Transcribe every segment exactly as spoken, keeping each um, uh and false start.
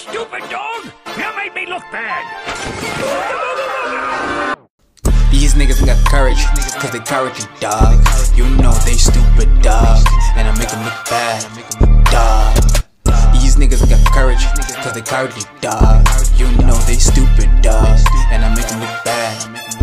Stupid dog! You made me look bad! These niggas ain't got courage, cause they cowardly, dog. You know they stupid, dog, and I make them look bad, dog. These niggas ain't got courage, cause they cowardly, dog. You know they stupid, dog, and I make them look bad,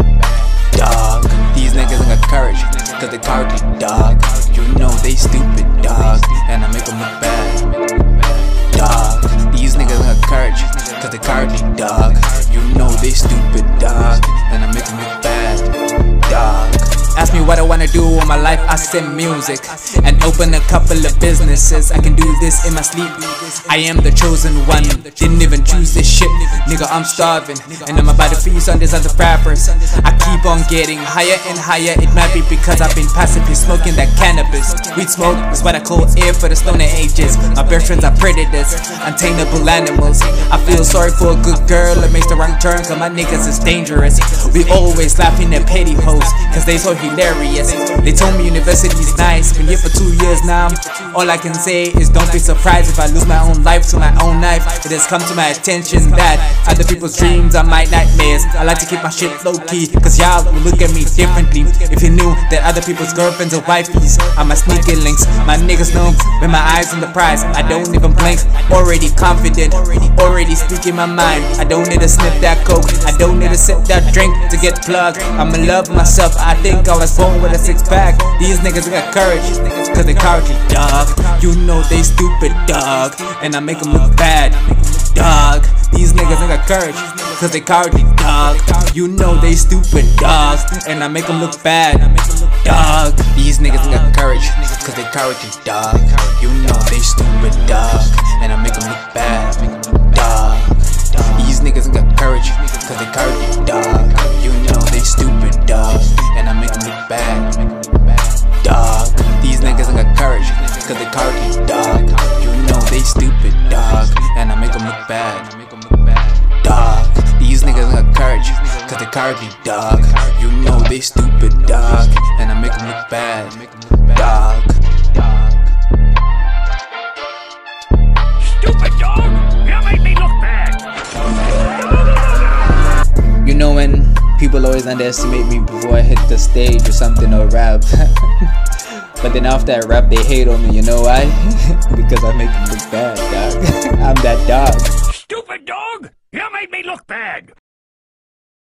dog. These niggas ain't got courage, cause they cowardly, dog. You know they stupid, dog, and I make them look bad, dog. These niggas ain't got courage, cause they cowardly, dog. You know they stupid, dog, and I make them look bad, dog. Ask me what I wanna do with my life, I send music and open a couple of businesses. I can do this in my sleep, I am the chosen one. Didn't even choose this shit, nigga, I'm starving, and I'm about to feast on these other rappers. I keep on getting higher and higher. It might be because I've been passively smoking that cannabis. Weed smoke is what I call air for the stoner ages. My best friends are predators, untameable animals. I feel sorry for a good girl that makes the wrong turn, cause my niggas is dangerous. We always laughing at petty hoes, cause they so hilarious. They told me university's nice, been here for two years now. All I can say is don't be surprised if I lose my own life to my own knife. It has come to my attention that other people's dreams are my nightmares. I like to keep my shit low key, cause y'all will look at me differently if you knew that other people's girlfriends or wifeys are my sneaky links. My niggas know when my eyes on the prize, I don't even blink. Already confident, already speaking my mind. I don't need to sniff that coke, I don't need to sip that drink to get plugged. I'm in love with myself, I think I was born with a six pack. These niggas got courage, cause they cowardly, dog. You know they stupid, dog, and I make them look bad, dog. These niggas ain't got courage, cause they cowardly, dog. You know they stupid, dog, and I make them look bad, dog. These niggas ain't got courage, cause they cowardly, dog. You know they stupid, dog, and I make them look bad, dog. These niggas ain't got courage, cause they cowardly, dog. You know they stupid, dog, and I make them look bad, dog. These niggas ain't got courage, cause they cowardly, dog. You know they stupid, dog, and I make them look bad, dog. These niggas ain't got courage, cause they cowardly, dog. You know they stupid, dog, and I make them look bad, dog. Stupid dog! You made me look bad! You know when people always underestimate me before I hit the stage or something or rap. But then after I rap they hate on me, you know why? Because I make them look bad, dog. I'm that dog. Stupid dog! You made me look bad!